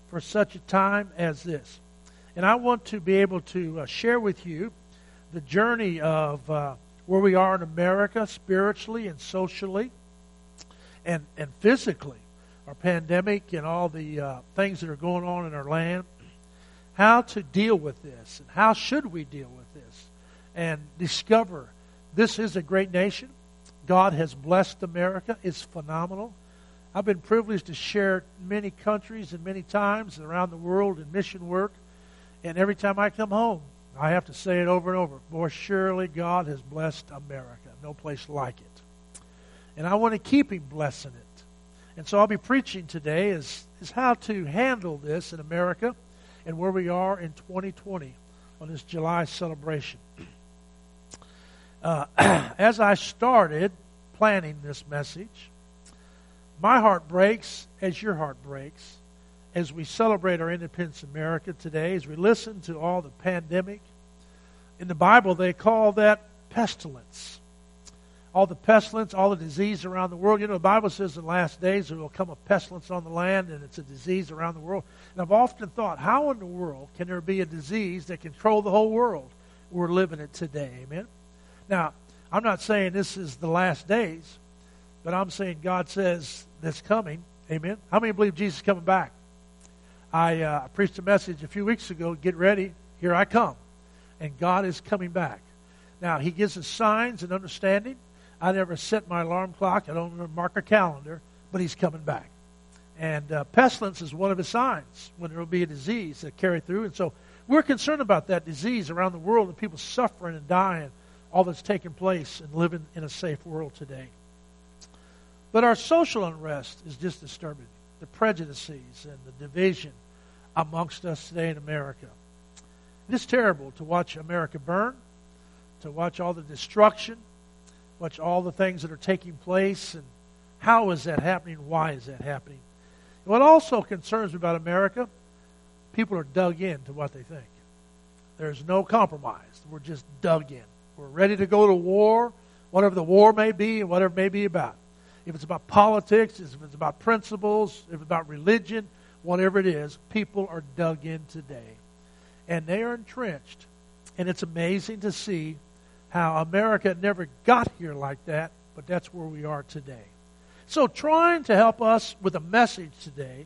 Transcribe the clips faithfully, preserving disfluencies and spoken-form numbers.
for such a time as this. And I want to be able to uh, share with you the journey of uh, where we are in America spiritually and socially and, and physically, our pandemic and all the uh, things that are going on in our land, how to deal with this and how should we deal with this and discover this is a great nation. God has blessed America. It's phenomenal. I've been privileged to share many countries and many times around the world in mission work. And every time I come home, I have to say it over and over. More surely God has blessed America. No place like it. And I want to keep Him blessing it. And so I'll be preaching today is, is how to handle this in America and where we are in twenty twenty on this July celebration. Uh, as I started planning this message, my heart breaks as your heart breaks as we celebrate our independence in America today, as we listen to all the pandemic. In the Bible, they call that pestilence. All the pestilence, all the disease around the world. You know, the Bible says in the last days there will come a pestilence on the land, and it's a disease around the world. And I've often thought, how in the world can there be a disease that can control the whole world? We're living it today, amen? Now, I'm not saying this is the last days, but I'm saying God says that's coming, amen? How many believe Jesus is coming back? I uh, preached a message a few weeks ago, get ready, here I come. And God is coming back. Now, He gives us signs and understanding. I never set my alarm clock. I don't mark a calendar, but He's coming back. And uh, pestilence is one of His signs when there will be a disease that carry through. And so we're concerned about that disease around the world and people suffering and dying, all that's taking place and living in a safe world today. But our social unrest is just disturbing. The prejudices and the division amongst us today in America. It is terrible to watch America burn, to watch all the destruction, watch all the things that are taking place, and how is that happening? Why is that happening? And what also concerns me about America, people are dug into what they think. There's no compromise. We're just dug in. We're ready to go to war, whatever the war may be and whatever it may be about. If it's about politics, if it's about principles, if it's about religion, whatever it is, people are dug in today. And they are entrenched. And it's amazing to see how America never got here like that, but that's where we are today. So trying to help us with a message today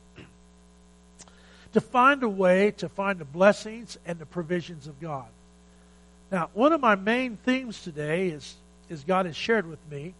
to find a way to find the blessings and the provisions of God. Now, one of my main themes today is, is God has shared with me,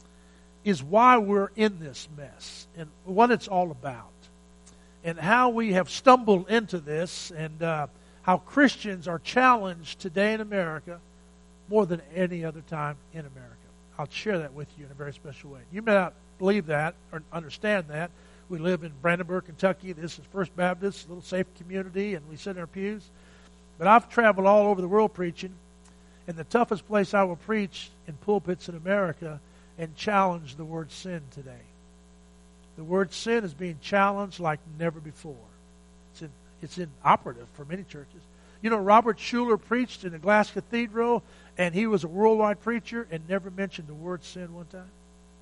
is why we're in this mess and what it's all about and how we have stumbled into this and uh, how Christians are challenged today in America more than any other time in America. I'll share that with you in a very special way. You may not believe that or understand that. We live in Brandenburg, Kentucky. This is First Baptist, a little safe community, and we sit in our pews. But I've traveled all over the world preaching, and the toughest place I will preach in pulpits in America and challenge the word sin today. The word sin is being challenged like never before. It's, in, it's inoperative for many churches. You know, Robert Schuller preached in the Glass Cathedral, and he was a worldwide preacher and never mentioned the word sin one time.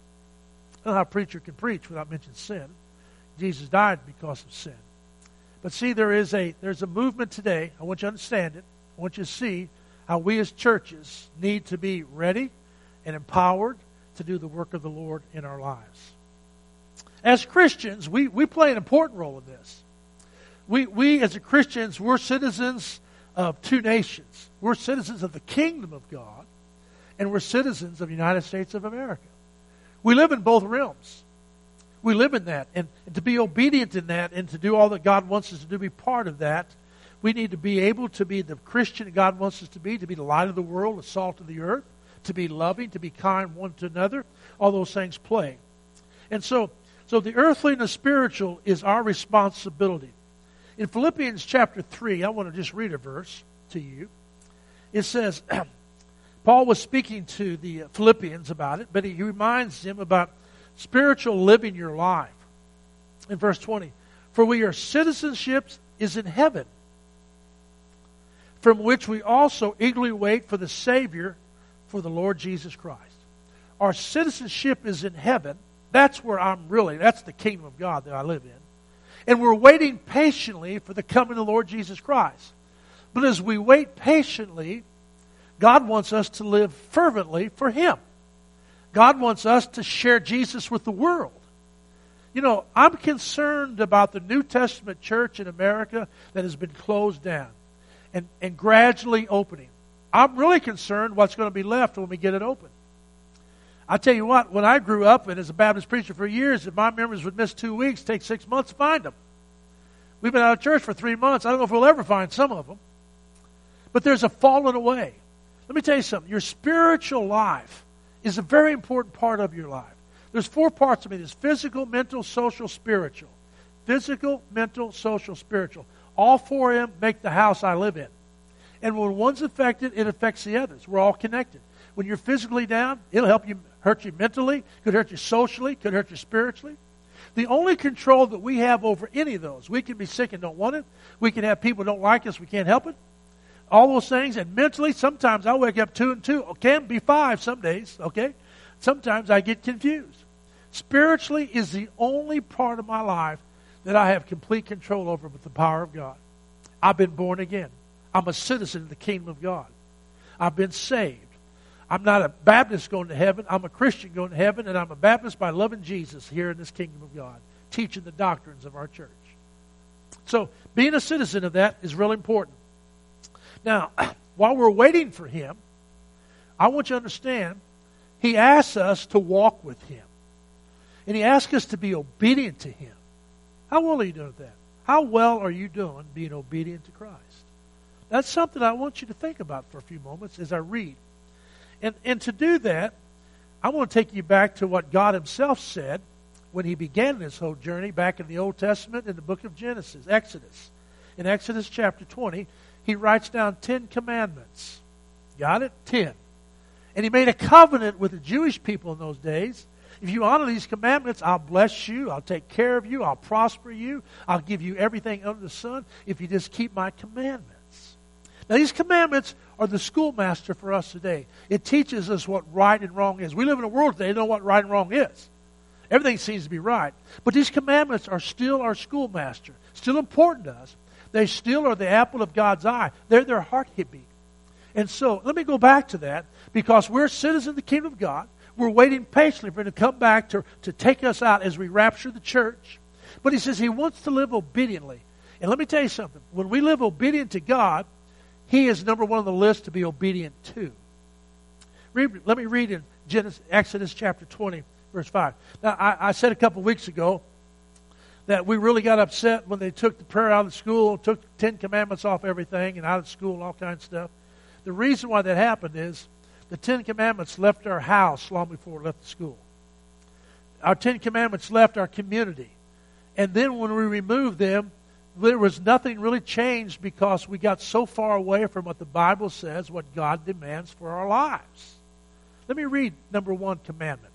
I don't know how a preacher can preach without mentioning sin. Jesus died because of sin. But see, there is a there's a movement today. I want you to understand it. I want you to see how we as churches need to be ready and empowered to do the work of the Lord in our lives. As Christians, we, we play an important role in this. We, we as a Christians, we're citizens of two nations. We're citizens of the kingdom of God, and we're citizens of the United States of America. We live in both realms. We live in that. And, and to be obedient in that and to do all that God wants us to do, be part of that, we need to be able to be the Christian God wants us to be, to be the light of the world, the salt of the earth, to be loving, to be kind one to another. All those things play. And so, so the earthly and the spiritual is our responsibility. In Philippians chapter three, I want to just read a verse to you. It says, Paul was speaking to the Philippians about it, but he reminds them about spiritual living your life. In verse twenty, for we are citizenship is in heaven, from which we also eagerly wait for the Savior, for the Lord Jesus Christ. Our citizenship is in heaven. That's where I'm really, that's the kingdom of God that I live in. And we're waiting patiently for the coming of the Lord Jesus Christ. But as we wait patiently, God wants us to live fervently for Him. God wants us to share Jesus with the world. You know, I'm concerned about the New Testament church in America that has been closed down and, and gradually opening. I'm really concerned what's going to be left when we get it open. I tell you what, when I grew up, and as a Baptist preacher for years, if my members would miss two weeks, take six months to find them. We've been out of church for three months. I don't know if we'll ever find some of them. But there's a falling away. Let me tell you something. Your spiritual life is a very important part of your life. There's four parts of it. There's physical, mental, social, spiritual. Physical, mental, social, spiritual. All four of them make the house I live in. And when one's affected, it affects the others. We're all connected. When you're physically down, it'll help you, hurt you mentally, could hurt you socially, could hurt you spiritually. The only control that we have over any of those, we can be sick and don't want it. We can have people who don't like us, we can't help it. All those things. And mentally, sometimes I wake up two and two. It can be five some days, okay? Sometimes I get confused. Spiritually is the only part of my life that I have complete control over with the power of God. I've been born again. I'm a citizen of the kingdom of God. I've been saved. I'm not a Baptist going to heaven. I'm a Christian going to heaven, and I'm a Baptist by loving Jesus here in this kingdom of God, teaching the doctrines of our church. So being a citizen of that is really important. Now, while we're waiting for Him, I want you to understand, He asks us to walk with Him. And He asks us to be obedient to Him. How well are you doing with that? How well are you doing being obedient to Christ? That's something I want you to think about for a few moments as I read. And, and to do that, I want to take you back to what God Himself said when He began this whole journey back in the Old Testament in the book of Genesis, Exodus. In Exodus chapter twenty, He writes down ten commandments. Got it? Ten. And He made a covenant with the Jewish people in those days. If you honor these commandments, I'll bless you, I'll take care of you, I'll prosper you, I'll give you everything under the sun if you just keep my commandments. Now, these commandments are the schoolmaster for us today. It teaches us what right and wrong is. We live in a world today that don't know what right and wrong is. Everything seems to be right. But these commandments are still our schoolmaster, still important to us. They still are the apple of God's eye. They're their heartbeat. And so, let me go back to that, because we're citizens of the kingdom of God. We're waiting patiently for Him to come back to, to take us out as we rapture the church. But He says He wants to live obediently. And let me tell you something. When we live obedient to God, He is number one on the list to be obedient to. Read, let me read in Genesis, Exodus chapter twenty, verse five. Now, I, I said a couple weeks ago that we really got upset when they took the prayer out of the school, took the Ten Commandments off everything and out of school and all kinds of stuff. The reason why that happened is the Ten Commandments left our house long before it left the school. Our Ten Commandments left our community. And then when we removed them, there was nothing really changed because we got so far away from what the Bible says, what God demands for our lives. Let me read number one commandment.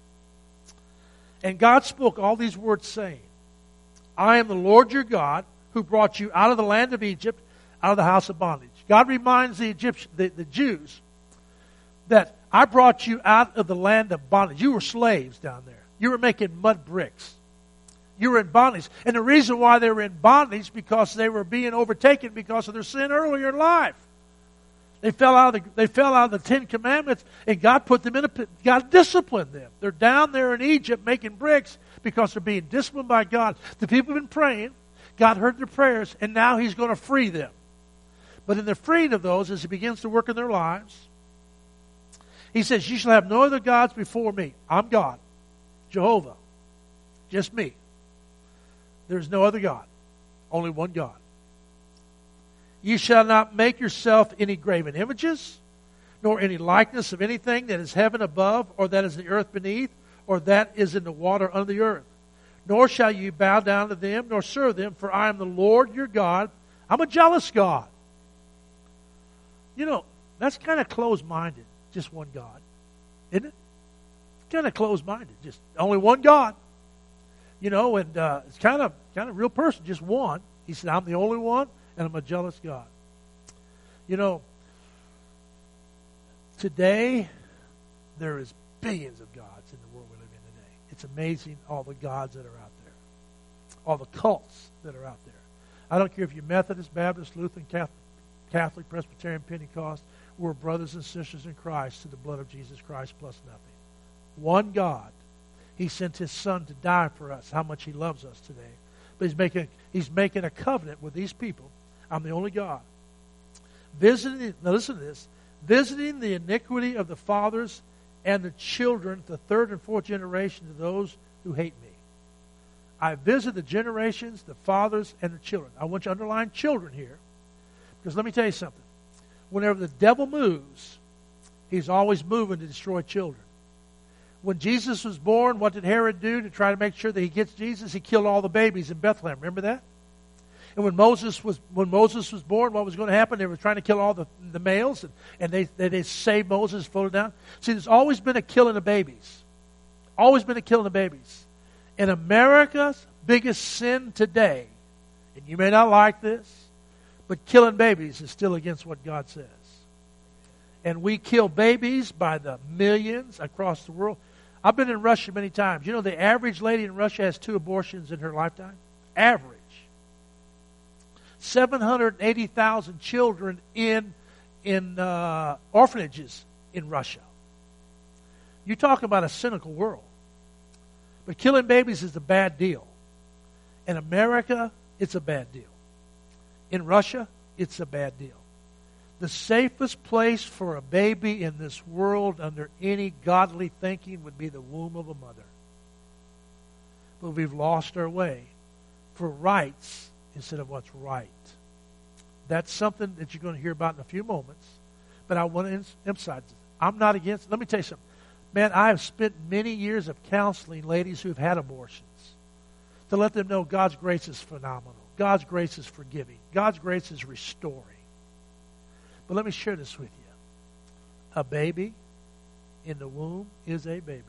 And God spoke all these words, saying, I am the Lord your God, who brought you out of the land of Egypt, out of the house of bondage. God reminds the Egyptians, the, the Jews, that I brought you out of the land of bondage. You were slaves down there. You were making mud bricks. You were in bondage. And the reason why they were in bondage because they were being overtaken because of their sin earlier in life. They fell out of the, they fell out of the Ten Commandments, and God put them in a pit. God disciplined them. They're down there in Egypt making bricks because they're being disciplined by God. The people have been praying. God heard their prayers, and now He's going to free them. But in the freeing of those, as He begins to work in their lives, He says, you shall have no other gods before me. I'm God. Jehovah. Just me. There's no other God. Only one God. You shall not make yourself any graven images, nor any likeness of anything that is heaven above, or that is the earth beneath, or that is in the water under the earth. Nor shall you bow down to them, nor serve them, for I am the Lord your God. I'm a jealous God. You know, that's kind of closed-minded. Just one God. Isn't it? It's kind of closed-minded. Just only one God. You know, and uh, it's kind of kind of real person, just one. He said, I'm the only one, and I'm a jealous God. You know, today there is billions of gods in the world we live in today. It's amazing all the gods that are out there. all the cults that are out there. I don't care if you're Methodist, Baptist, Lutheran, Catholic, Catholic, Presbyterian, Pentecost. We're brothers and sisters in Christ through the blood of Jesus Christ plus nothing. One God. He sent His Son to die for us, how much He loves us today. But He's making, he's making a covenant with these people. I'm the only God. Visiting, now listen to this. Visiting the iniquity of the fathers and the children, the third and fourth generation of those who hate me. I visit the generations, the fathers, and the children. I want you to underline children here. Because let me tell you something. Whenever the devil moves, he's always moving to destroy children. When Jesus was born, what did Herod do to try to make sure that he gets Jesus? He killed all the babies in Bethlehem. Remember that? And when Moses was when Moses was born, what was going to happen? They were trying to kill all the, the males, and, and they, they, they saved Moses, floated down. See, there's always been a killing of babies. Always been a killing of babies. And America's biggest sin today, and you may not like this, but killing babies is still against what God says. And we kill babies by the millions across the world. I've been in Russia many times. You know, the average lady in Russia has two abortions in her lifetime? Average. seven hundred eighty thousand children in, in uh, orphanages in Russia. You talk about a cynical world. But killing babies is a bad deal. In America, it's a bad deal. In Russia, it's a bad deal. The safest place for a baby in this world under any godly thinking would be the womb of a mother. But we've lost our way for rights instead of what's right. That's something that you're going to hear about in a few moments. But I want to emphasize this. I'm not against it. Let me tell you something. Man, I have spent many years of counseling ladies who've had abortions to let them know God's grace is phenomenal. God's grace is forgiving. God's grace is restoring. But let me share this with you. A baby in the womb is a baby.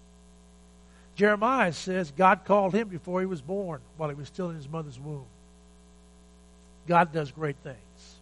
Jeremiah says God called him before he was born, while he was still in his mother's womb. God does great things.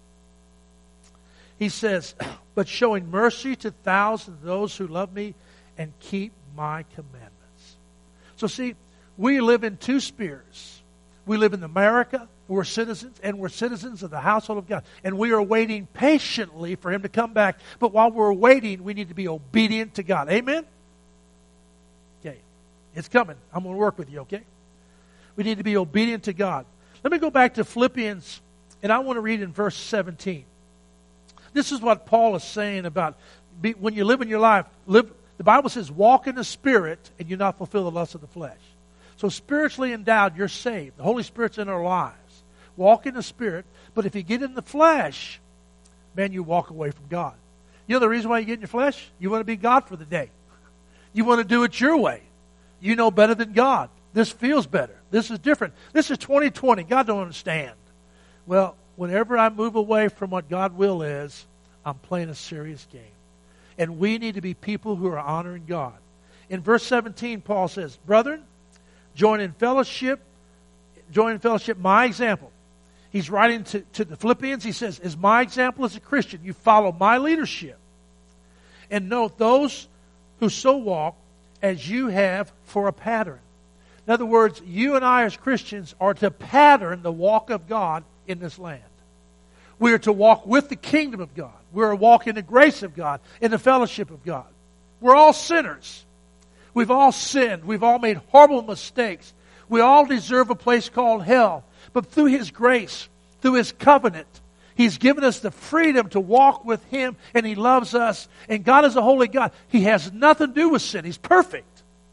He says, but showing mercy to thousands of those who love me and keep my commandments. So see, we live in two spheres. We live in America, we're citizens, and we're citizens of the household of God. And we are waiting patiently for Him to come back. But while we're waiting, we need to be obedient to God. Amen? Okay. It's coming. I'm going to work with you, okay? We need to be obedient to God. Let me go back to Philippians, and I want to read in verse seventeen. This is what Paul is saying about be, when you live in your life. Live. The Bible says, walk in the Spirit, and you not fulfill the lust of the flesh. So spiritually endowed, you're saved. The Holy Spirit's in our lives. Walk in the Spirit. But if you get in the flesh, man, you walk away from God. You know the reason why you get in your flesh? You want to be God for the day. You want to do it your way. You know better than God. This feels better. This is different. This is twenty twenty. God don't understand. Well, whenever I move away from what God's will is, I'm playing a serious game. And we need to be people who are honoring God. In verse seventeen, Paul says, brethren, join in fellowship, join in fellowship my example. He's writing to, to the Philippians. He says, as my example as a Christian, you follow my leadership. And note those who so walk as you have for a pattern. In other words, you and I as Christians are to pattern the walk of God in this land. We are to walk with the kingdom of God. We are to walk in the grace of God, in the fellowship of God. We're all sinners. We've all sinned. We've all made horrible mistakes. We all deserve a place called hell. But through His grace, through His covenant, He's given us the freedom to walk with Him, and He loves us. And God is a holy God. He has nothing to do with sin. He's perfect.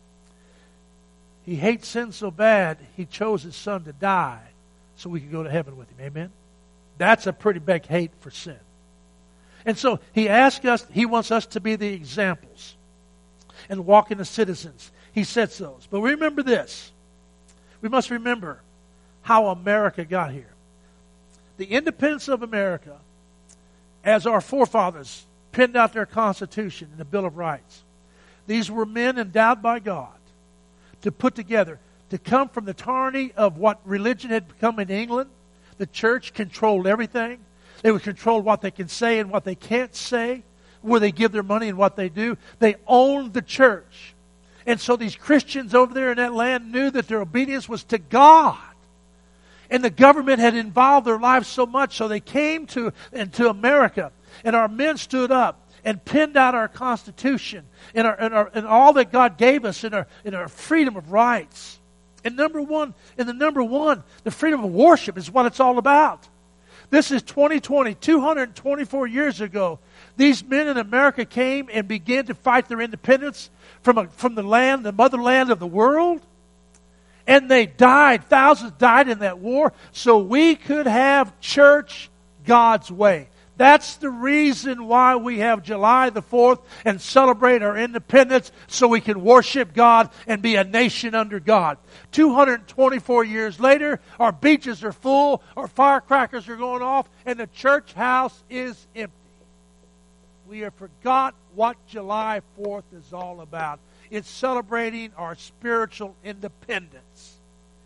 He hates sin so bad, He chose His Son to die so we could go to heaven with Him. Amen? That's a pretty big hate for sin. And so He asks us, He wants us to be the examples and walk in the citizens. He sets those. But remember this. We must remember how America got here. The independence of America, as our forefathers penned out their Constitution and the Bill of Rights, these were men endowed by God to put together, to come from the tyranny of what religion had become in England. The church controlled everything. They would control what they can say and what they can't say, where they give their money and what they do. They owned the church. And so these Christians over there in that land knew that their obedience was to God. And the government had involved their lives so much, so they came to into America. And our men stood up and pinned out our Constitution and, our, and, our, and all that God gave us in our, in our freedom of rights. And number one, and the number one, the freedom of worship is what it's all about. This is twenty twenty, two hundred twenty-four years ago. These men in America came and began to fight their independence from, a, from the land, the motherland of the world. And they died. Thousands died in that war so we could have church God's way. That's the reason why we have July the fourth and celebrate our independence, so we can worship God and be a nation under God. two hundred twenty-four years later, our beaches are full, our firecrackers are going off, and the church house is empty. We have forgot what July fourth is all about. It's celebrating our spiritual independence.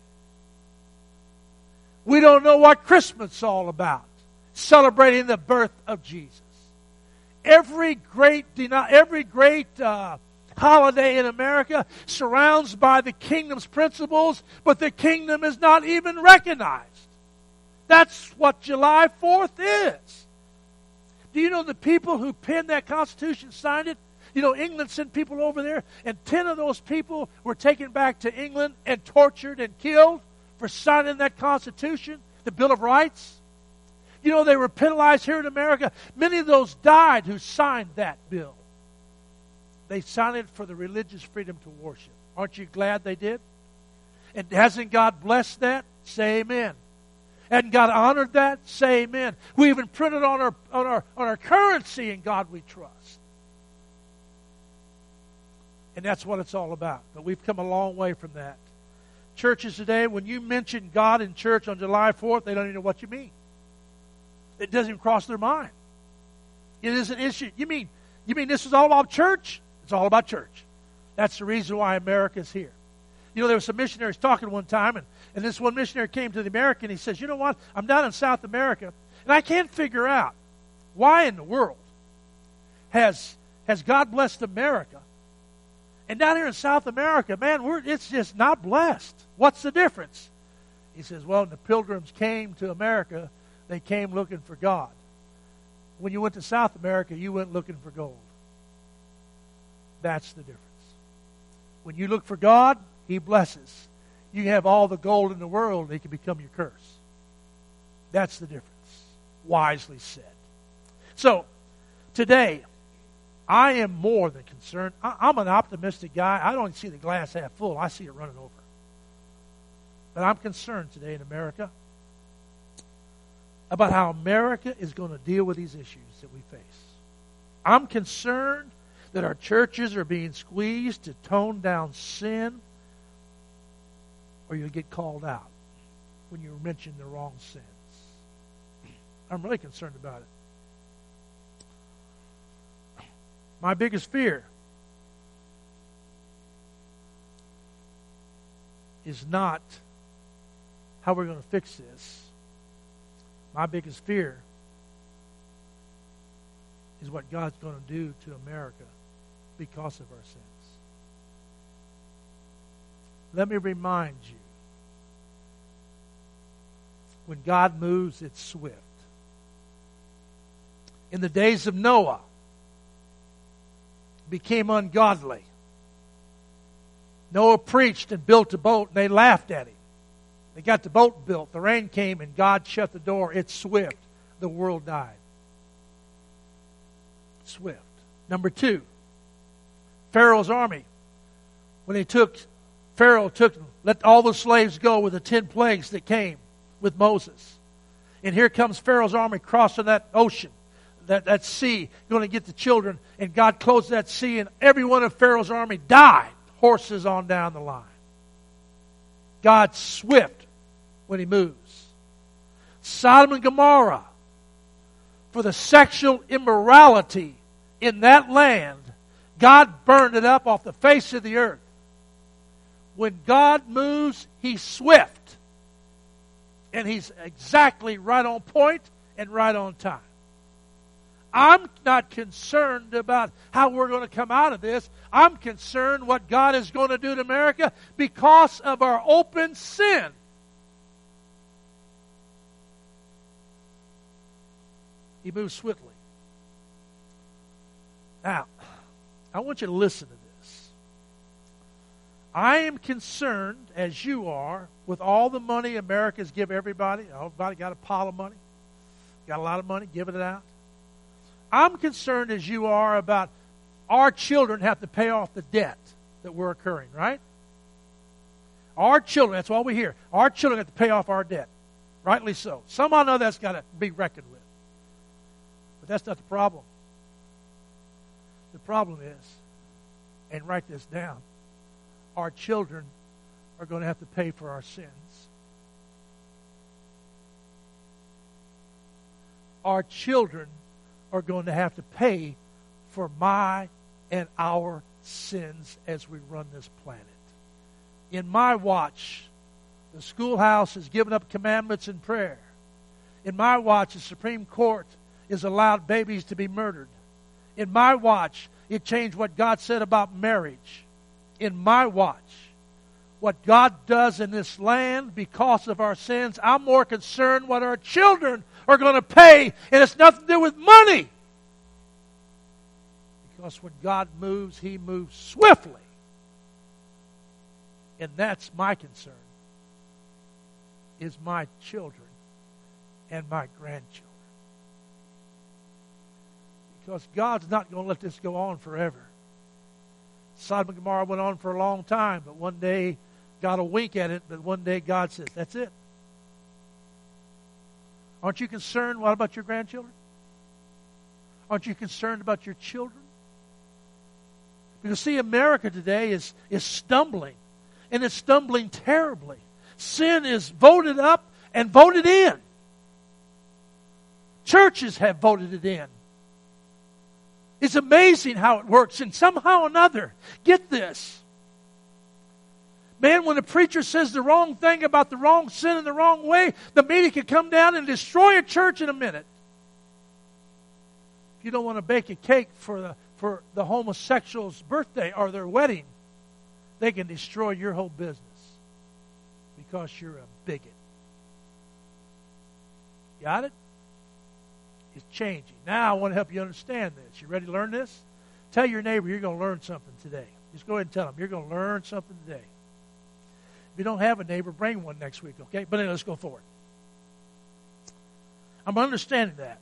We don't know what Christmas is all about. Celebrating the birth of Jesus. Every great, every great uh, holiday in America surrounds by the kingdom's principles, but the kingdom is not even recognized. That's what July fourth is. Do you know the people who penned that Constitution signed it? You know, England sent people over there, and ten of those people were taken back to England and tortured and killed for signing that Constitution, the Bill of Rights. You know, they were penalized here in America. Many of those died who signed that bill. They signed it for the religious freedom to worship. Aren't you glad they did? And hasn't God blessed that? Say amen. Hasn't God honored that? Say amen. We even printed on our on our on our currency, in God we trust. And that's what it's all about. But we've come a long way from that. Churches today, when you mention God in church on July fourth, they don't even know what you mean. It doesn't even cross their mind. It is an issue. You mean, you mean this is all about church? It's all about church. That's the reason why America's here. You know, there were some missionaries talking one time, and, and this one missionary came to the America, and he says, you know what? I'm down in South America, and I can't figure out why in the world has, has God blessed America. And down here in South America, man, we're, it's just not blessed. What's the difference? He says, well, when the pilgrims came to America, they came looking for God. When you went to South America, you went looking for gold. That's the difference. When you look for God, He blesses. You have all the gold in the world, it can become your curse. That's the difference. Wisely said. So, today, I am more than concerned. I, I'm an optimistic guy. I don't see the glass half full. I see it running over. But I'm concerned today in America about how America is going to deal with these issues that we face. I'm concerned that our churches are being squeezed to tone down sin, or you'll get called out when you mention the wrong sins. I'm really concerned about it. My biggest fear is not how we're going to fix this. My biggest fear is what God's going to do to America because of our sins. Let me remind you, when God moves, it's swift. In the days of Noah, became ungodly. Noah preached and built a boat, and they laughed at him. They got the boat built. The rain came, and God shut the door. It's swift. The world died. Swift. Number two, Pharaoh's army. When he took, Pharaoh took, let all the slaves go with the ten plagues that came with Moses. And here comes Pharaoh's army crossing that ocean, that, that sea, going to get the children. And God closed that sea, and every one of Pharaoh's army died. Horses on down the line. God's swift when He moves. Sodom and Gomorrah, for the sexual immorality in that land, God burned it up off the face of the earth. When God moves, He's swift. And He's exactly right on point and right on time. I'm not concerned about how we're going to come out of this. I'm concerned what God is going to do to America because of our open sin. He moves swiftly. Now, I want you to listen to this. I am concerned, as you are, with all the money America's give everybody. Everybody got a pile of money. Got a lot of money, giving it out. I'm concerned, as you are, about our children have to pay off the debt that we're incurring, right? Our children, that's all we hear. Our children have to pay off our debt. Rightly so. Somehow or another that's got to be reckoned with. But that's not the problem. The problem is, and write this down, our children are going to have to pay for our sins. Our children are going to have to pay for my and our sins as we run this planet. In my watch, the schoolhouse has given up commandments and prayer. In my watch, the Supreme Court has allowed babies to be murdered. In my watch, it changed what God said about marriage. In my watch, what God does in this land because of our sins, I'm more concerned what our children are going to pay, and it's nothing to do with money. Because when God moves, He moves swiftly. And that's my concern, is my children and my grandchildren. Because God's not going to let this go on forever. Sodom and Gomorrah went on for a long time, but one day God will wink at it, but one day God says, that's it. Aren't you concerned? What about your grandchildren? Aren't you concerned about your children? Because see, America today is, is stumbling, and it's stumbling terribly. Sin is voted up and voted in. Churches have voted it in. It's amazing how it works, and somehow or another, get this. Man, when a preacher says the wrong thing about the wrong sin in the wrong way, the media can come down and destroy a church in a minute. If you don't want to bake a cake for the, for the homosexual's birthday or their wedding, they can destroy your whole business because you're a bigot. Got it? It's changing. Now I want to help you understand this. You ready to learn this? Tell your neighbor you're going to learn something today. Just go ahead and tell them you're going to learn something today. If you don't have a neighbor, bring one next week, okay? But anyway, let's go forward. I'm understanding that.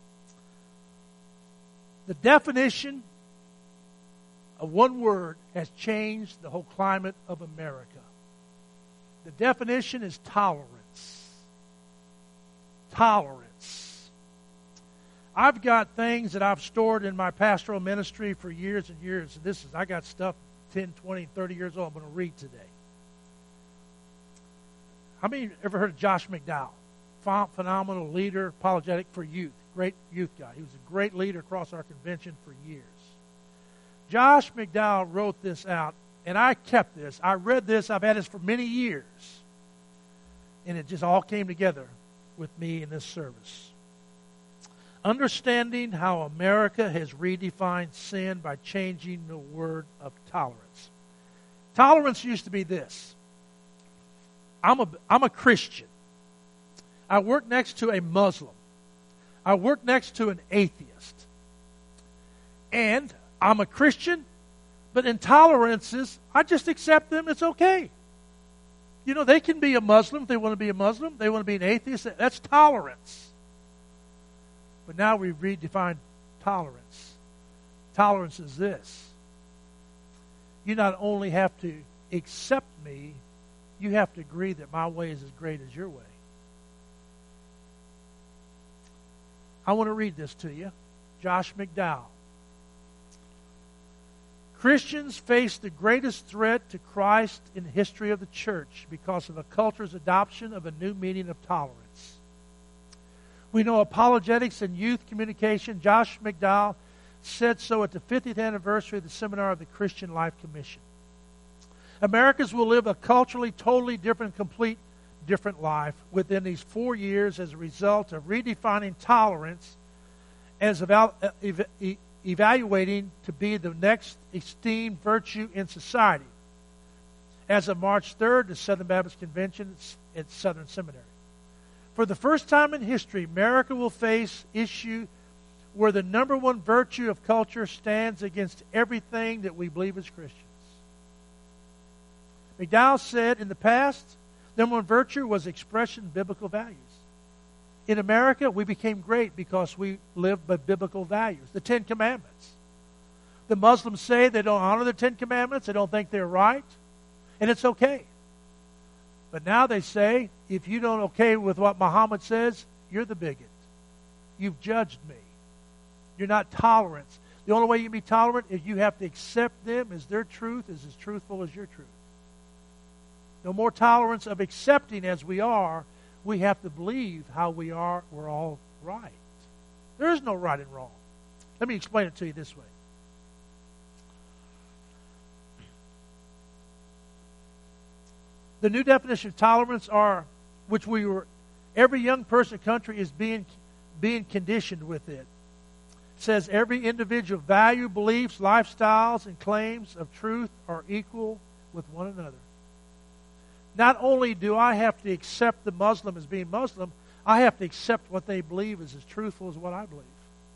The definition of one word has changed the whole climate of America. The definition is tolerance. Tolerance. I've got things that I've stored in my pastoral ministry for years and years. And this is, I got stuff ten, twenty, thirty years old I'm going to read today. How many ever heard of Josh McDowell? Phenomenal leader, apologetic for youth. Great youth guy. He was a great leader across our convention for years. Josh McDowell wrote this out, and I kept this. I read this. I've had this for many years. And it just all came together with me in this service. Understanding how America has redefined sin by changing the word of tolerance. Tolerance used to be this. I'm a, I'm a Christian. I work next to a Muslim. I work next to an atheist. And I'm a Christian, but intolerances, I just accept them. It's okay. You know, they can be a Muslim if they want to be a Muslim. They want to be an atheist. That's tolerance. But now we've redefined tolerance. Tolerance is this. You not only have to accept me, you have to agree that my way is as great as your way. I want to read this to you. Josh McDowell. Christians face the greatest threat to Christ in the history of the church because of a culture's adoption of a new meaning of tolerance. We know apologetics and youth communication. Josh McDowell said so at the fiftieth anniversary of the Seminar of the Christian Life Commission. Americans will live a culturally totally different, complete different life within these four years as a result of redefining tolerance as eval- ev- e- evaluating to be the next esteemed virtue in society. As of March third, the Southern Baptist Convention at Southern Seminary. For the first time in history, America will face issue where the number one virtue of culture stands against everything that we believe as Christians. McDowell said in the past, number one virtue was expression of biblical values. In America, we became great because we lived by biblical values, the Ten Commandments. The Muslims say they don't honor the Ten Commandments, they don't think they're right, and it's okay. But now they say, if you don't okay with what Muhammad says, you're the bigot. You've judged me. You're not tolerant. The only way you can be tolerant is you have to accept them as their truth is as truthful as your truth. No more tolerance of accepting as we are. We have to believe how we are. We're all right. There is no right and wrong. Let me explain it to you this way. The new definition of tolerance are, which we were, every young person in the country is being, being conditioned with it. It says every individual value, beliefs, lifestyles, and claims of truth are equal with one another. Not only do I have to accept the Muslim as being Muslim, I have to accept what they believe is as truthful as what I believe.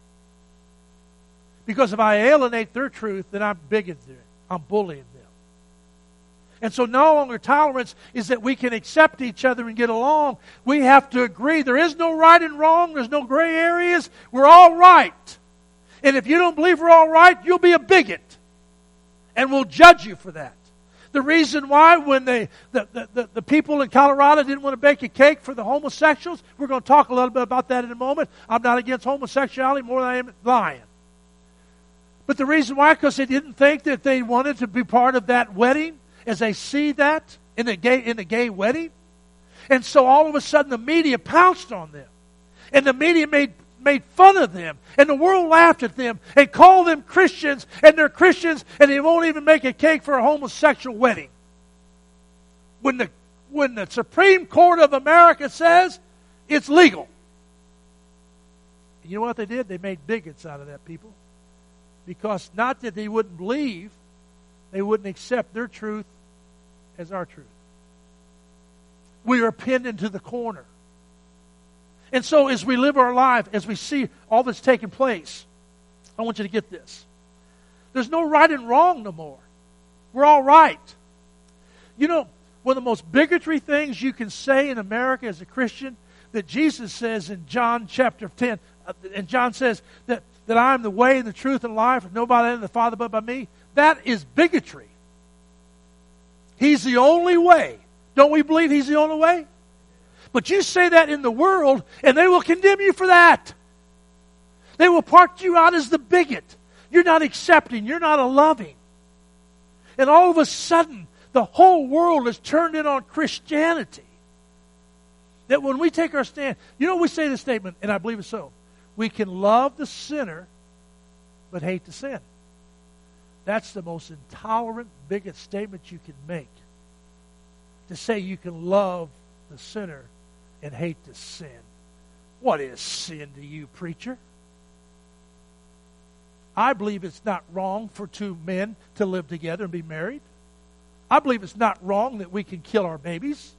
Because if I alienate their truth, then I'm bigoted. I'm bullying them. And so no longer tolerance is that we can accept each other and get along. We have to agree. There is no right and wrong. There's no gray areas. We're all right. And if you don't believe we're all right, you'll be a bigot. And we'll judge you for that. The reason why when they, the, the, the, the people in Colorado didn't want to bake a cake for the homosexuals, we're going to talk a little bit about that in a moment. I'm not against homosexuality more than I am lying. But the reason why, because they didn't think that they wanted to be part of that wedding, as they see that in the gay in the gay wedding. And so all of a sudden the media pounced on them. And the media made, made fun of them. And the world laughed at them and called them Christians. And they're Christians and they won't even make a cake for a homosexual wedding. When the, when the Supreme Court of America says it's legal. You know what they did? They made bigots out of that people. Because not that they wouldn't believe, they wouldn't accept their truth as our truth. We are pinned into the corner. And so as we live our life, as we see all that's taking place, I want you to get this. There's no right and wrong no more. We're all right. You know, one of the most bigotry things you can say in America as a Christian, that Jesus says in John chapter ten, uh, and John says that, that I am the way, the truth, and life, and nobody in the Father but by me. That is bigotry. He's the only way. Don't we believe He's the only way? But you say that in the world, and they will condemn you for that. They will part you out as the bigot. You're not accepting. You're not a loving. And all of a sudden, the whole world is turned in on Christianity. That when we take our stand, you know, we say this statement, and I believe it's so. We can love the sinner, but hate the sin. That's the most intolerant, bigot statement you can make. To say you can love the sinner and hate the sin. What is sin to you, preacher? I believe it's not wrong for two men to live together and be married. I believe it's not wrong that we can kill our babies.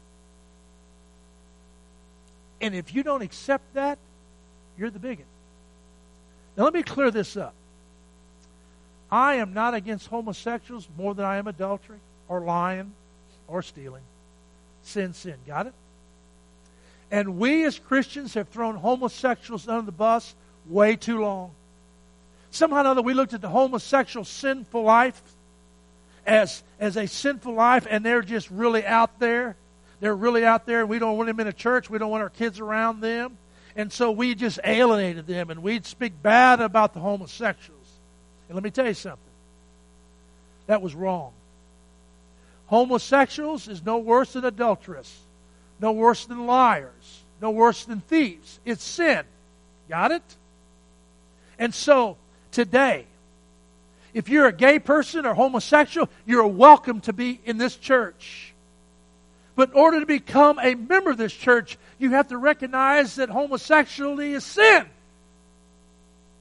And if you don't accept that, you're the bigot. Now let me clear this up. I am not against homosexuals more than I am adultery or lying or stealing. Sin, sin. Got it? And we as Christians have thrown homosexuals under the bus way too long. Somehow or another we looked at the homosexual sinful life as, as a sinful life, and they're just really out there. They're really out there, and we don't want them in a church. We don't want our kids around them. And so we just alienated them, and we'd speak bad about the homosexuals. And let me tell you something. That was wrong. Homosexuals is no worse than adulterers, no worse than liars, no worse than thieves. It's sin. Got it? And so, today, if you're a gay person or homosexual, you're welcome to be in this church. But in order to become a member of this church, you have to recognize that homosexuality is sin.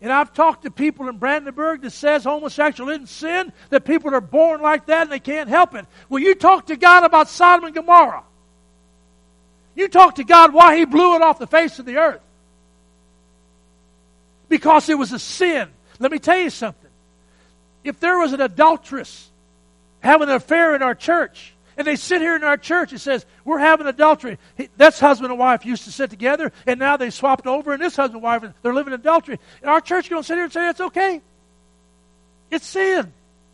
And I've talked to people in Brandenburg that says homosexual isn't sin, that people are born like that and they can't help it. Well, you talk to God about Sodom and Gomorrah. You talk to God why He blew it off the face of the earth. Because it was a sin. Let me tell you something. If there was an adulteress having an affair in our church, and they sit here in our church, it says, we're having adultery. That's husband and wife used to sit together, and now they swapped over, and this husband and wife, they're living in adultery. And our church is going to sit here and say, it's okay. It's sin.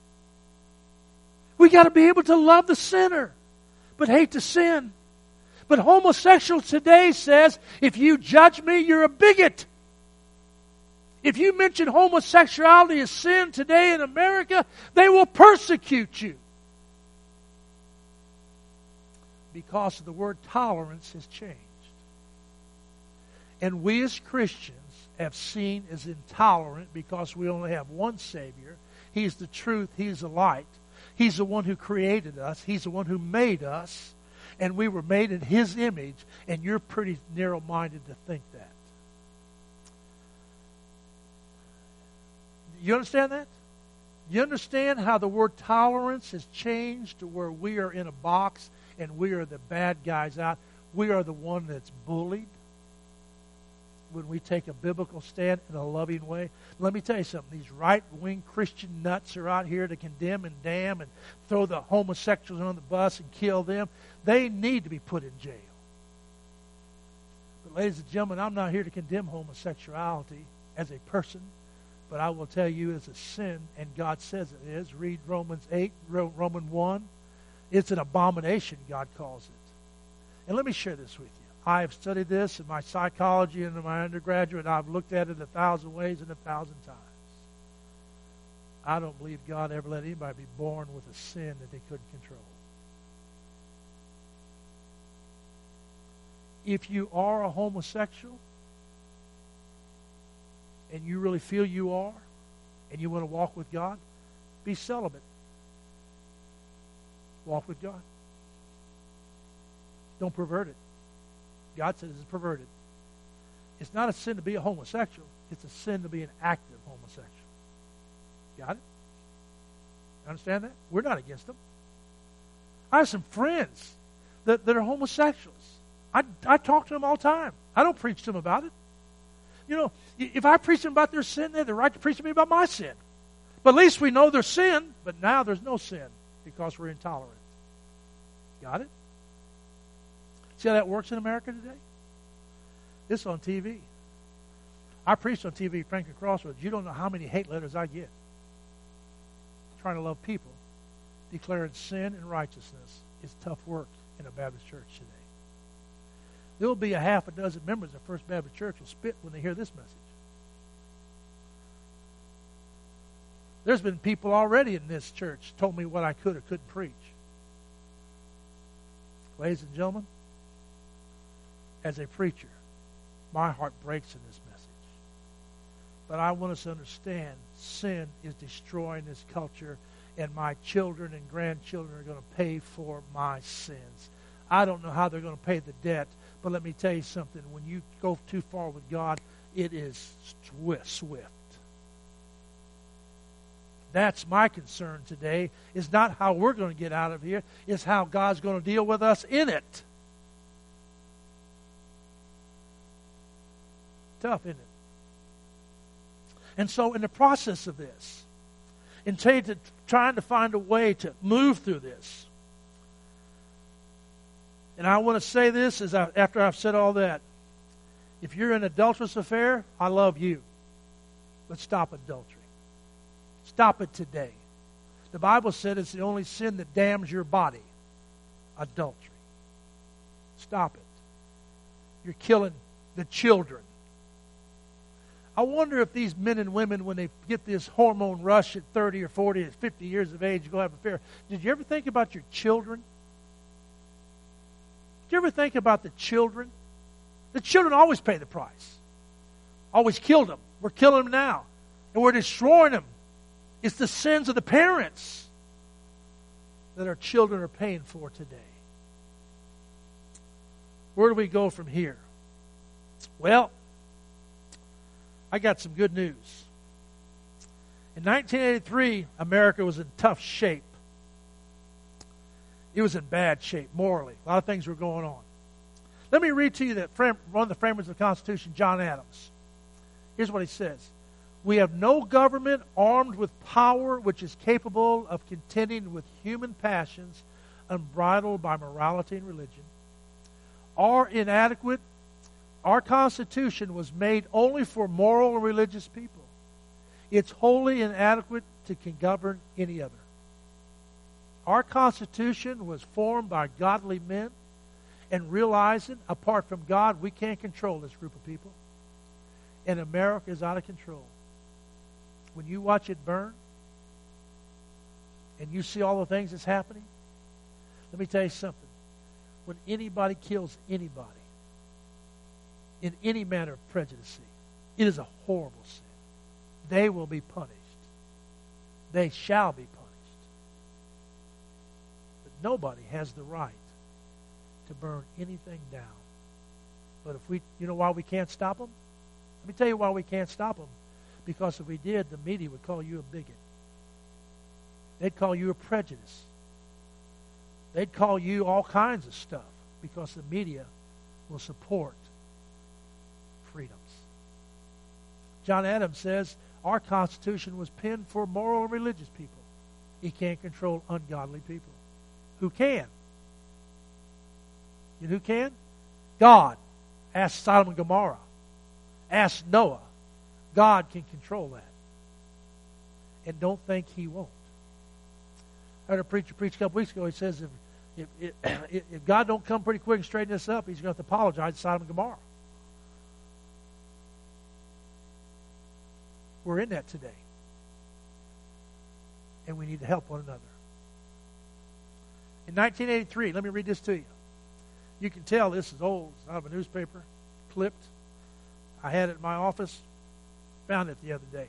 We got to be able to love the sinner, but hate the sin. But homosexuals today says, if you judge me, you're a bigot. If you mention homosexuality as sin today in America, they will persecute you. Because the word tolerance has changed. And we as Christians have seen as intolerant because we only have one Savior. He's the truth. He's the light. He's the one who created us. He's the one who made us. And we were made in His image. And you're pretty narrow-minded to think that. You understand that? You understand how the word tolerance has changed to where we are in a box and we are the bad guys out. We are the one that's bullied when we take a biblical stand in a loving way. Let me tell you something. These right-wing Christian nuts are out here to condemn and damn and throw the homosexuals on the bus and kill them. They need to be put in jail. But ladies and gentlemen, I'm not here to condemn homosexuality as a person. But I will tell you it's a sin, and God says it is. Read Romans eight, Romans one. It's an abomination, God calls it. And let me share this with you. I have studied this in my psychology and in my undergraduate. I've looked at it a thousand ways and a thousand times. I don't believe God ever let anybody be born with a sin that they couldn't control. If you are a homosexual, and you really feel you are, and you want to walk with God, be celibate. Walk with God. Don't pervert it. God says it's perverted. It's not a sin to be a homosexual. It's a sin to be an active homosexual. Got it? Understand that? We're not against them. I have some friends that, that are homosexuals. I, I talk to them all the time. I don't preach to them about it. You know, if I preach them about their sin, they have the right to preach to me about my sin. But at least we know there's sin, but now there's no sin because we're intolerant. Got it? See how that works in America today? This is on T V. I preached on T V, Franklin Crossroads. You don't know how many hate letters I get. Trying to love people. Declaring sin and righteousness is tough work in a Baptist church today. There will be a half a dozen members of First Baptist Church will spit when they hear this message. There's been people already in this church told me what I could or couldn't preach. Ladies and gentlemen, as a preacher, my heart breaks in this message. But I want us to understand sin is destroying this culture, and my children and grandchildren are going to pay for my sins. I don't know how they're going to pay the debt, but let me tell you something. When you go too far with God, it is swift. That's my concern today, is not how we're going to get out of here. It's how God's going to deal with us in it. Tough, isn't it? And so in the process of this, in t- to, trying to find a way to move through this, and I want to say this as I, after I've said all that. If you're in an adulterous affair, I love you. Let's stop adultery. Stop it today. The Bible said it's the only sin that damns your body. Adultery. Stop it. You're killing the children. I wonder if these men and women, when they get this hormone rush at thirty or forty or fifty years of age, go have an affair. Did you ever think about your children? Did you ever think about the children? The children always pay the price. Always killed them. We're killing them now. And we're destroying them. It's the sins of the parents that our children are paying for today. Where do we go from here? Well, I got some good news. In nineteen eighty-three, America was in tough shape. It was in bad shape morally. A lot of things were going on. Let me read to you that frame, one of the framers of the Constitution, John Adams. Here's what he says. We have no government armed with power which is capable of contending with human passions unbridled by morality and religion. Our inadequate, our Constitution was made only for moral and religious people. It's wholly inadequate to govern any other. Our Constitution was formed by godly men, and realizing, apart from God, we can't control this group of people. And America is out of control. When you watch it burn, and you see all the things that's happening, let me tell you something. When anybody kills anybody in any manner of prejudice, it is a horrible sin. They will be punished. They shall be punished. But nobody has the right to burn anything down. But if we, you know why we can't stop them? Let me tell you why we can't stop them. Because if we did, the media would call you a bigot. They'd call you a prejudice. They'd call you all kinds of stuff because the media will support freedoms. John Adams says our Constitution was penned for moral and religious people. He can't control ungodly people. Who can? You know who can? God. Ask Sodom and Gomorrah. Ask Noah. God can control that. And don't think He won't. I heard a preacher preach a couple weeks ago. He says if, if, if, if God don't come pretty quick and straighten this up, He's going to have to apologize to Sodom and Gomorrah. We're in that today. And we need to help one another. In nineteen eighty-three, let me read this to you. You can tell this is old. It's out of a newspaper, clipped. I had it in my office. Found it the other day.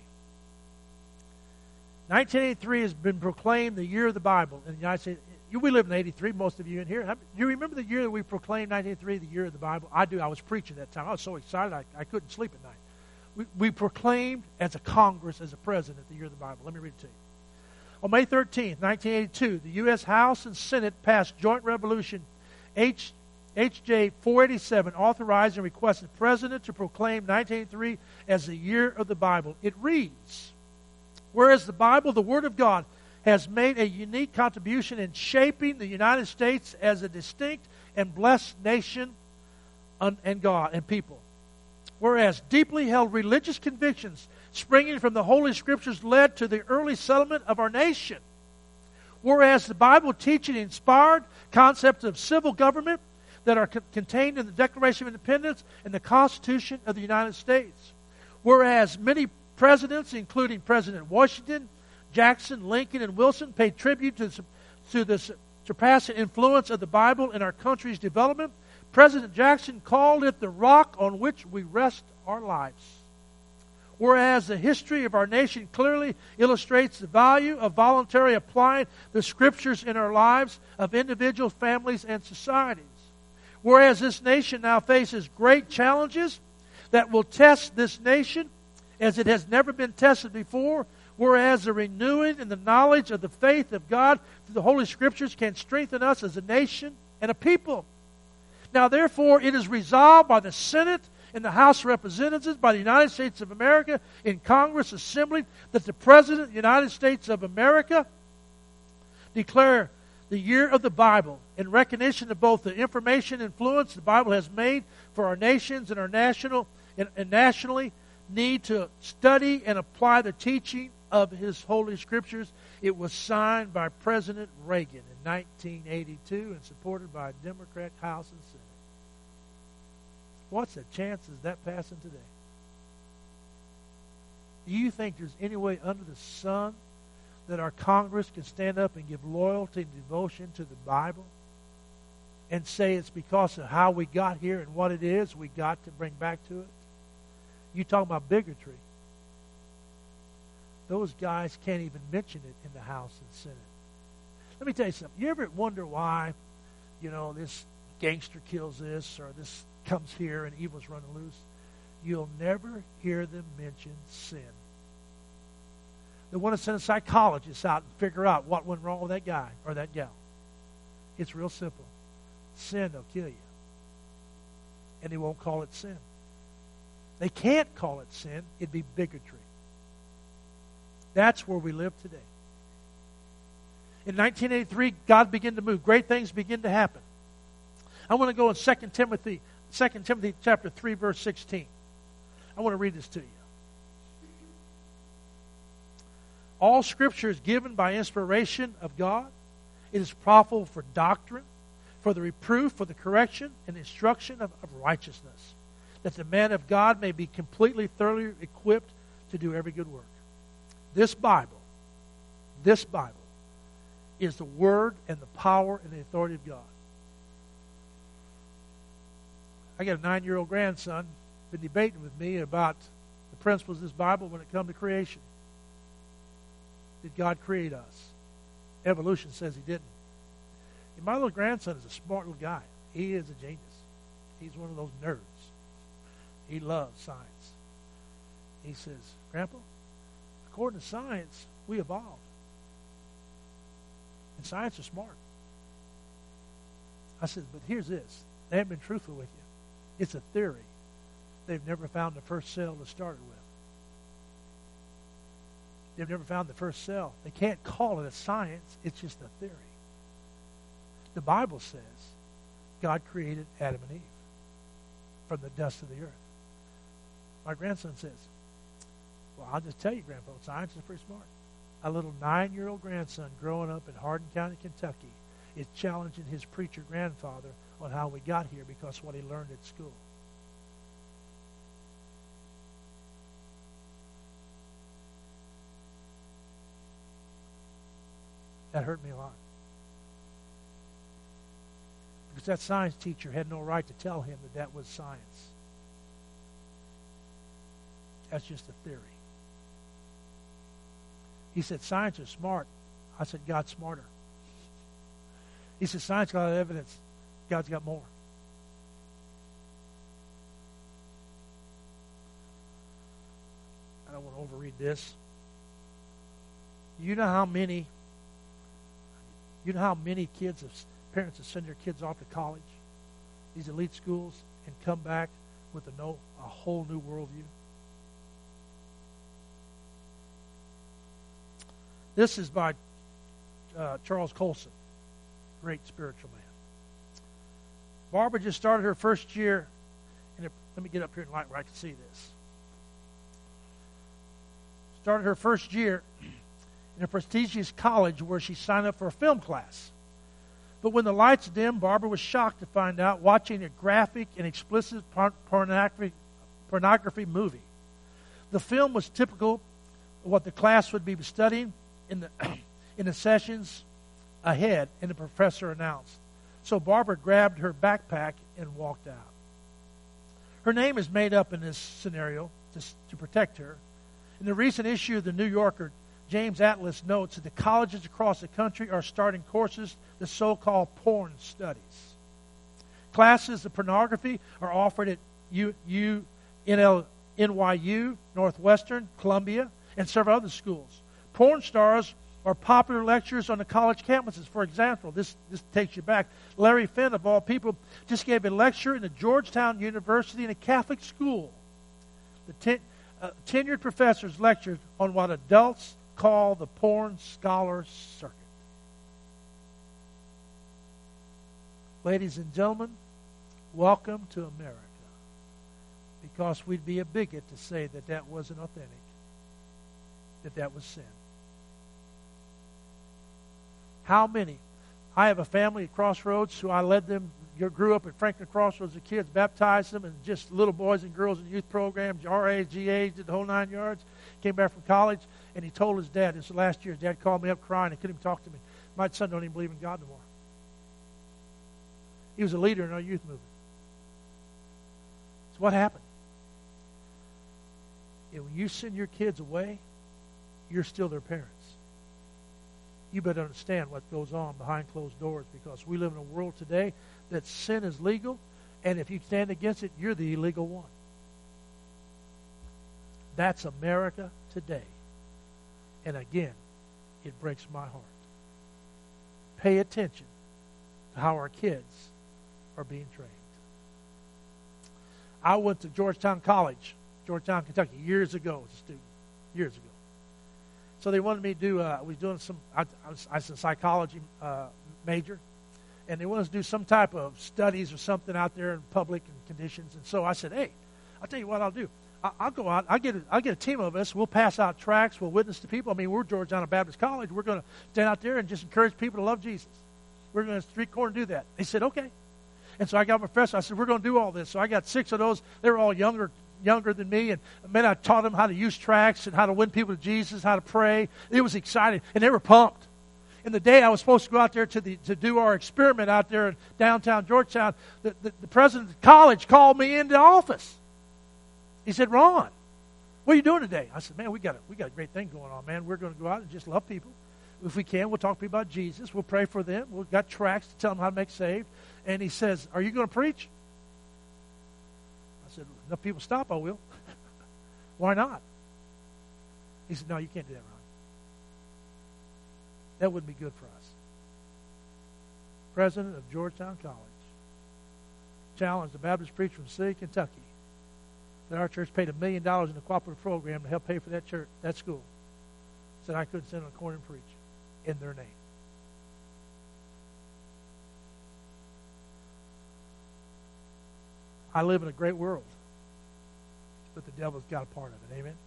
nineteen eighty-three has been proclaimed the year of the Bible in the United States. We live in eighty-three, most of you in here. Do you remember the year that we proclaimed nineteen eighty-three, the year of the Bible? I do. I was preaching that time. I was so excited I, I couldn't sleep at night. We, we proclaimed as a Congress, as a president, the year of the Bible. Let me read it to you. On May thirteenth, nineteen eighty-two, the U S House and Senate passed Joint Resolution H. H J four eighty-seven, authorizing and requesting the President to proclaim nineteen eighty-three as the year of the Bible. It reads, whereas the Bible, the Word of God, has made a unique contribution in shaping the United States as a distinct and blessed nation and God and people. Whereas deeply held religious convictions springing from the Holy Scriptures led to the early settlement of our nation. Whereas the Bible teaching inspired concepts of civil government that are co- contained in the Declaration of Independence and the Constitution of the United States. Whereas many presidents, including President Washington, Jackson, Lincoln, and Wilson, paid tribute to, to the surpassing influence of the Bible in our country's development, President Jackson called it the rock on which we rest our lives. Whereas the history of our nation clearly illustrates the value of voluntarily applying the Scriptures in our lives of individuals, families, and societies. Whereas this nation now faces great challenges that will test this nation as it has never been tested before, whereas the renewing and the knowledge of the faith of God through the Holy Scriptures can strengthen us as a nation and a people. Now, therefore, it is resolved by the Senate and the House of Representatives, by the United States of America, in Congress assembly, that the President of the United States of America declare the year of the Bible in recognition of both the information influence the Bible has made for our nations and our national and, and nationally need to study and apply the teaching of His Holy Scriptures. It was signed by President Reagan in nineteen eighty-two and supported by a Democrat House and Senate. What's the chances of that passing today? Do you think there's any way under the sun that our Congress can stand up and give loyalty and devotion to the Bible and say it's because of how we got here and what it is we got to bring back to it? You talking about bigotry. Those guys can't even mention it in the House and Senate. Let me tell you something. You ever wonder why, you know, this gangster kills this or this comes here and evil's running loose? You'll never hear them mention sin. They want to send a psychologist out and figure out what went wrong with that guy or that gal. It's real simple. Sin will kill you. And they won't call it sin. They can't call it sin. It'd be bigotry. That's where we live today. In nineteen eighty-three, God began to move. Great things begin to happen. I want to go in Second Timothy, Second Timothy chapter three, verse sixteen. I want to read this to you. All Scripture is given by inspiration of God. It is profitable for doctrine, for the reproof, for the correction, and instruction of, of righteousness, that the man of God may be completely, thoroughly equipped to do every good work. This Bible, this Bible, is the Word and the power and the authority of God. I got a nine-year-old grandson been debating with me about the principles of this Bible when it comes to creation. Did God create us? Evolution says He didn't. And my little grandson is a smart little guy. He is a genius. He's one of those nerds. He loves science. He says, Grandpa, according to science, we evolved. And science is smart. I said, but here's this. They haven't been truthful with you. It's a theory. They've never found the first cell to start with. They've never found the first cell. They can't call it a science. It's just a theory. The Bible says God created Adam and Eve from the dust of the earth. My grandson says, well, I'll just tell you, Grandpa, science is pretty smart. A little nine-year-old grandson growing up in Hardin County, Kentucky, is challenging his preacher grandfather on how we got here because of what he learned at school. That hurt me a lot. Because that science teacher had no right to tell him that that was science. That's just a theory. He said, science is smart. I said, God's smarter. He said, science got evidence. God's got more. I don't want to overread this. You know how many You know how many kids, have, parents have sent their kids off to college, these elite schools, and come back with a, no, a whole new worldview? This is by uh, Charles Colson, great spiritual man. Barbara just started her first year, and it, let me get up here in light where I can see this. Started her first year in a prestigious college where she signed up for a film class. But when the lights dimmed, Barbara was shocked to find out watching a graphic and explicit pornography, pornography movie. The film was typical of what the class would be studying in the, in the sessions ahead, and the professor announced. So Barbara grabbed her backpack and walked out. Her name is made up in this scenario to, to protect her. In the recent issue of the New Yorker, James Atlas notes that the colleges across the country are starting courses, the so-called porn studies. Classes of pornography are offered at U, U, N L, N Y U, Northwestern, Columbia, and several other schools. Porn stars are popular lecturers on the college campuses. For example, this, this takes you back. Larry Finn, of all people, just gave a lecture in the Georgetown University in a Catholic school. The ten, uh, tenured professors lectured on what adults call the porn scholar circuit. Ladies and gentlemen, welcome to America. Because we'd be a bigot to say that that wasn't authentic, that that was sin. How many? I have a family at Crossroads who I led them, grew up at Franklin Crossroads as kids, baptized them, and just little boys and girls in youth programs, R A, G A, did the whole nine yards. Came back from college, and he told his dad, this was last year, his dad called me up crying, he couldn't even talk to me. My son don't even believe in God anymore. He was a leader in our youth movement. So what happened? And when you send your kids away, you're still their parents. You better understand what goes on behind closed doors, because we live in a world today that sin is legal, and if you stand against it, you're the illegal one. That's America today. And again, it breaks my heart. Pay attention to how our kids are being trained. I went to Georgetown College, Georgetown, Kentucky, years ago as a student, years ago. So they wanted me to do, uh, I was doing some, I, I, was, I was a psychology uh, major, and they wanted us to do some type of studies or something out there in public and conditions. And so I said, hey, I'll tell you what I'll do. I, I'll go out, I'll get, a, I'll get a team of us, we'll pass out tracts, we'll witness to people. I mean, we're Georgetown Baptist College, we're going to stand out there and just encourage people to love Jesus. We're going to street corner do that. They said, okay. And so I got my professor, I said, we're going to do all this. So I got six of those, they were all younger younger than me, and man, I taught them how to use tracts and how to win people to Jesus, how to pray. It was exciting, and they were pumped. And the day I was supposed to go out there to the to do our experiment out there in downtown Georgetown, the, the, the president of the college called me into the office. He said, Ron, what are you doing today? I said, man, we got a, we got a great thing going on, man. We're going to go out and just love people. If we can, we'll talk to people about Jesus. We'll pray for them. We've got tracts to tell them how to make saved. And he says, are you going to preach? I said, if enough people stop, I will. Why not? He said, no, you can't do that, Ron. That wouldn't be good for us. President of Georgetown College challenged a Baptist preacher from City, Kentucky, that our church paid a million dollars in a cooperative program to help pay for that church, that school. Said I couldn't sit on a corner and preach in their name. I live in a great world, but the devil's got a part of it. Amen?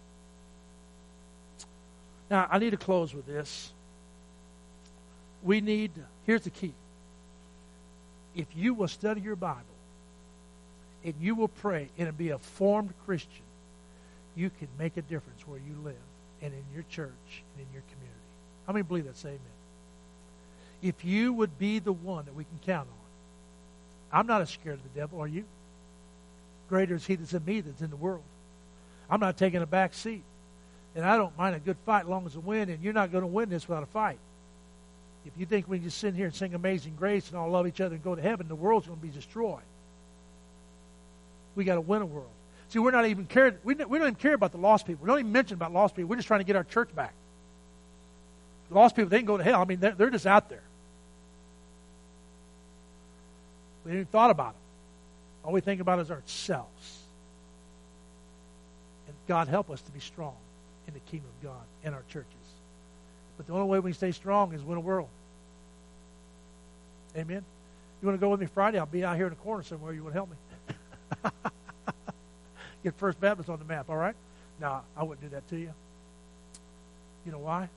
Now, I need to close with this. We need, here's the key. If you will study your Bible and you will pray and be a formed Christian, you can make a difference where you live and in your church and in your community. How many believe that? Say amen. If you would be the one that we can count on. I'm not as scared of the devil, are you? Greater is he that's in me that's in the world. I'm not taking a back seat. And I don't mind a good fight as long as I win, and you're not going to win this without a fight. If you think we can just sit here and sing Amazing Grace and all love each other and go to heaven, the world's going to be destroyed. We got to win a world. See, we're not even cared. We don't, we don't even care about the lost people. We don't even mention about lost people. We're just trying to get our church back. The lost people, they can go to hell. I mean, they're, they're just out there. We haven't even thought about them. All we think about is ourselves. And God help us to be strong in the kingdom of God and our churches. But the only way we can stay strong is win a world. Amen? You want to go with me Friday? I'll be out here in the corner somewhere. You want to help me? Get First Baptist on the map, all right? No, I wouldn't do that to you. You know why? It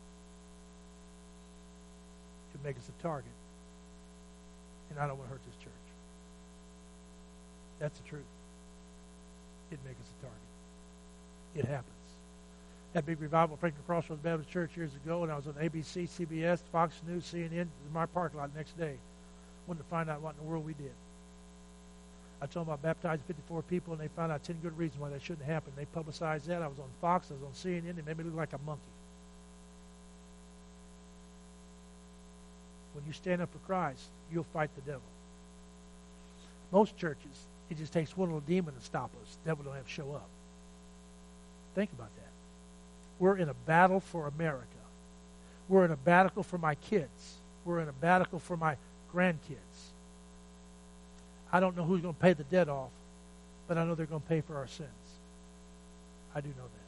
could make us a target. And I don't want to hurt this church. That's the truth. It'd make us a target. It happens. That big revival at Franklin Crossroads Baptist Church years ago, and I was on A B C, C B S, Fox News, C N N, in my parking lot the next day. Wanted to find out what in the world we did. I told them I baptized fifty-four people, and they found out ten good reasons why that shouldn't happen. They publicized that. I was on Fox. I was on C N N. They made me look like a monkey. When you stand up for Christ, you'll fight the devil. Most churches, it just takes one little demon to stop us. The devil don't have to show up. Think about that. We're in a battle for America. We're in a battle for my kids. We're in a battle for my grandkids. I don't know who's going to pay the debt off, but I know they're going to pay for our sins. I do know that.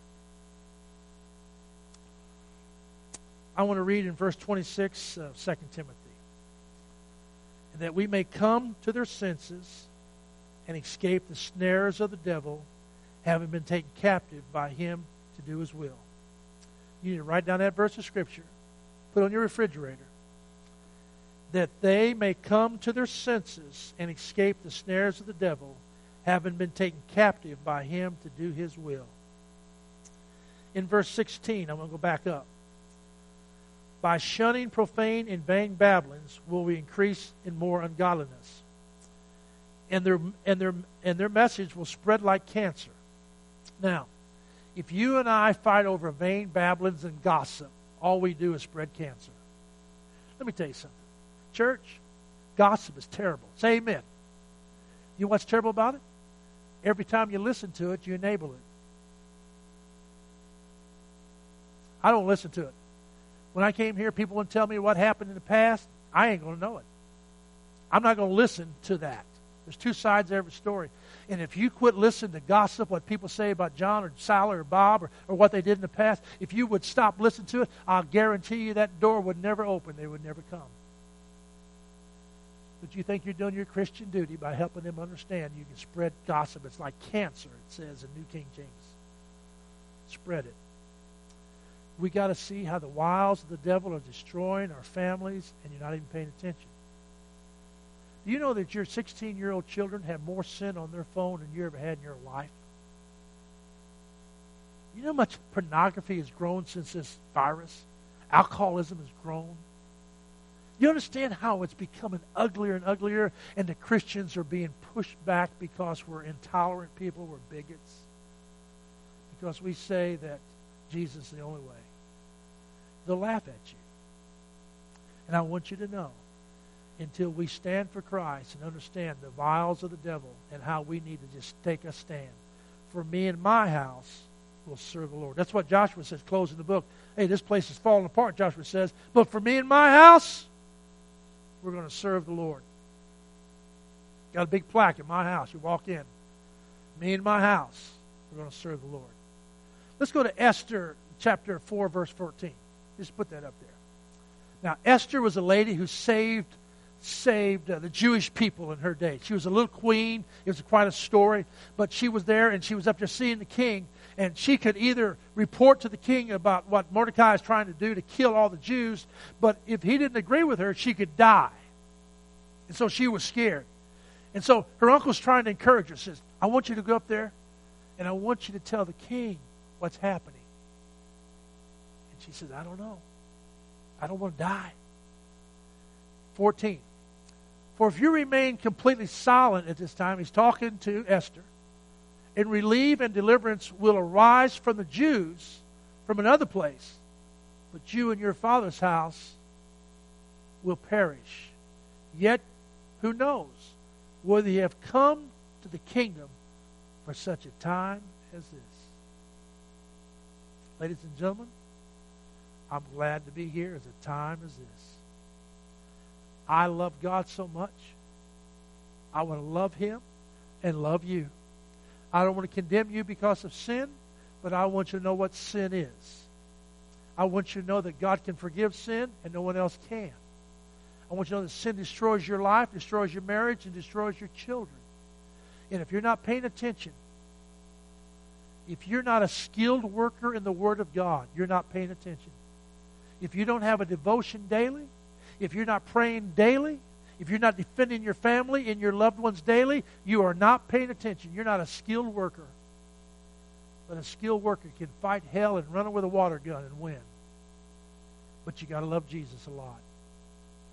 I want to read in verse twenty-six of Second Timothy. And that we may come to their senses and escape the snares of the devil, having been taken captive by him to do his will. You need to write down that verse of Scripture. Put it on your refrigerator. That they may come to their senses and escape the snares of the devil, having been taken captive by him to do his will. In verse sixteen, I'm going to go back up. By shunning profane and vain babblings will we increase in more ungodliness. And their, and their, and their message will spread like cancer. Now, if you and I fight over vain babblings and gossip, all we do is spread cancer. Let me tell you something. Church, gossip is terrible. Say amen. You know what's terrible about it? Every time you listen to it, you enable it. I don't listen to it. When I came here, people would tell me what happened in the past. I ain't going to know it. I'm not going to listen to that. There's two sides to every story. And if you quit listening to gossip, what people say about John or Sally or Bob or, or what they did in the past, if you would stop listening to it, I'll guarantee you that door would never open. They would never come. But you think you're doing your Christian duty by helping them understand you can spread gossip. It's like cancer, it says in New King James. Spread it. We got to see how the wiles of the devil are destroying our families, and you're not even paying attention. Do you know that your sixteen-year-old children have more sin on their phone than you ever had in your life? You know how much pornography has grown since this virus? Alcoholism has grown. You understand how it's becoming uglier and uglier, and the Christians are being pushed back because we're intolerant people, we're bigots? Because we say that Jesus is the only way. They'll laugh at you. And I want you to know, until we stand for Christ and understand the vials of the devil and how we need to just take a stand. For me and my house will serve the Lord. That's what Joshua says, closing the book. Hey, this place is falling apart, Joshua says. But for me and my house, we're going to serve the Lord. Got a big plaque in my house. You walk in. Me and my house, we're going to serve the Lord. Let's go to Esther chapter four, verse fourteen. Just put that up there. Now, Esther was a lady who saved saved uh, the Jewish people in her day. She was a little queen. It was quite a story. But she was there, and she was up there seeing the king. And she could either report to the king about what Mordecai is trying to do to kill all the Jews, but if he didn't agree with her, she could die. And so she was scared. And so her uncle's trying to encourage her. Says, I want you to go up there, and I want you to tell the king what's happening. And she says, I don't know. I don't want to die. fourteen. For if you remain completely silent at this time, he's talking to Esther, and relief and deliverance will arise from the Jews from another place, but you and your father's house will perish. Yet, who knows whether you have come to the kingdom for such a time as this. Ladies and gentlemen, I'm glad to be here at a time as this. I love God so much. I want to love Him and love you. I don't want to condemn you because of sin, but I want you to know what sin is. I want you to know that God can forgive sin and no one else can. I want you to know that sin destroys your life, destroys your marriage, and destroys your children. And if you're not paying attention, if you're not a skilled worker in the Word of God, you're not paying attention. If you don't have a devotion daily, if you're not praying daily, if you're not defending your family and your loved ones daily, you are not paying attention. You're not a skilled worker. But a skilled worker can fight hell and run it with a water gun and win. But you got to love Jesus a lot.